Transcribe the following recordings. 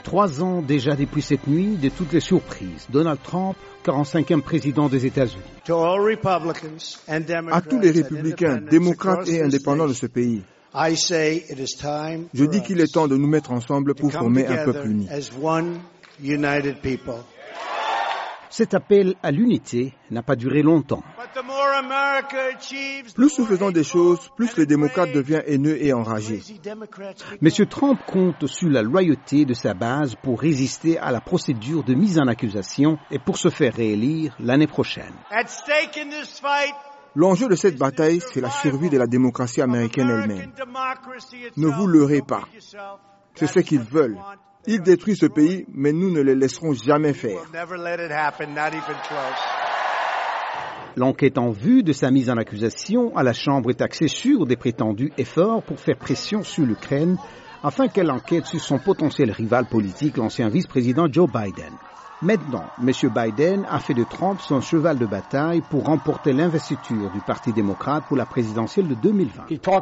3 ans déjà depuis cette nuit de toutes les surprises. Donald Trump, 45e président des États-Unis. À tous les républicains, démocrates et indépendants de ce pays, je dis qu'il est temps de nous mettre ensemble pour former un peuple uni. Cet appel à l'unité n'a pas duré longtemps. Plus nous faisons des choses, plus le démocrate devient haineux et enragé. M. Trump compte sur la loyauté de sa base pour résister à la procédure de mise en accusation et pour se faire réélire l'année prochaine. L'enjeu de cette bataille, c'est la survie de la démocratie américaine elle-même. Ne vous leurrez pas. C'est ce qu'ils veulent. Ils détruisent ce pays, mais nous ne les laisserons jamais faire. L'enquête en vue de sa mise en accusation à la Chambre est axée sur des prétendus efforts pour faire pression sur l'Ukraine afin qu'elle enquête sur son potentiel rival politique, l'ancien vice-président Joe Biden. Maintenant, M. Biden a fait de Trump son cheval de bataille pour remporter l'investiture du Parti démocrate pour la présidentielle de 2020.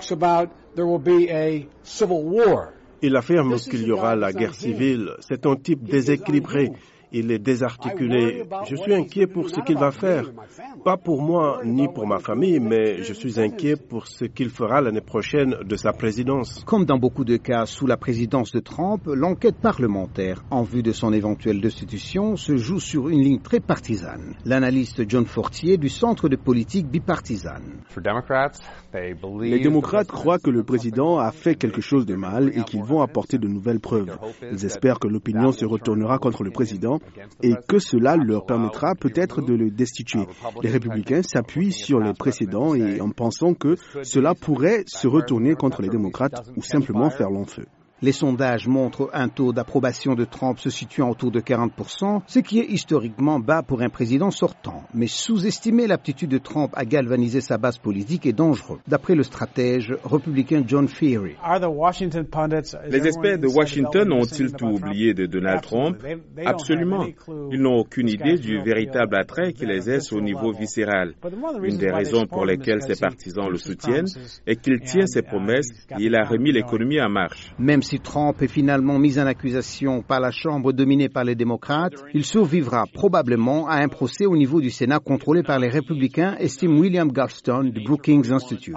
Il affirme qu'il y aura la guerre civile. C'est un type déséquilibré. Il est désarticulé. Je suis inquiet pour ce qu'il va faire. Pas pour moi ni pour ma famille, mais je suis inquiet pour ce qu'il fera l'année prochaine de sa présidence. Comme dans beaucoup de cas sous la présidence de Trump, l'enquête parlementaire en vue de son éventuelle destitution se joue sur une ligne très partisane. L'analyste John Fortier du Centre de politique bipartisane. Les démocrates croient que le président a fait quelque chose de mal et qu'ils vont apporter de nouvelles preuves. Ils espèrent que l'opinion se retournera contre le président et que cela leur permettra peut-être de le destituer. Les républicains s'appuient sur les précédents et en pensant que cela pourrait se retourner contre les démocrates ou simplement faire long feu. Les sondages montrent un taux d'approbation de Trump se situant autour de 40%, ce qui est historiquement bas pour un président sortant. Mais sous-estimer l'aptitude de Trump à galvaniser sa base politique est dangereux, d'après le stratège républicain John Feehery. Les experts de Washington ont-ils tout oublié de Donald Trump? Absolument. Ils n'ont aucune idée du véritable attrait qui les est au niveau viscéral. Une des raisons pour lesquelles ses partisans le soutiennent est qu'il tient ses promesses et il a remis l'économie en marche. Même si Trump est finalement mis en accusation par la Chambre dominée par les démocrates, il survivra probablement à un procès au niveau du Sénat contrôlé par les républicains, estime William Galston du Brookings Institute.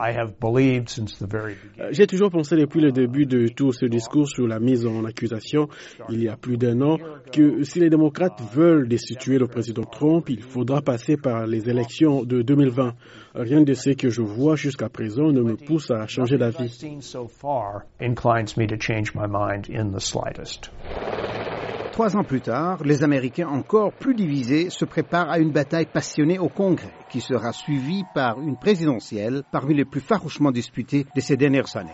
J'ai toujours pensé depuis le début de tout ce discours sur la mise en accusation, il y a plus d'1 an, que si les démocrates veulent destituer le président Trump, il faudra passer par les élections de 2020. Rien de ce que je vois jusqu'à présent ne me pousse à changer d'avis. 3 ans plus tard, les Américains encore plus divisés se préparent à une bataille passionnée au Congrès qui sera suivie par une présidentielle parmi les plus farouchement disputées de ces dernières années.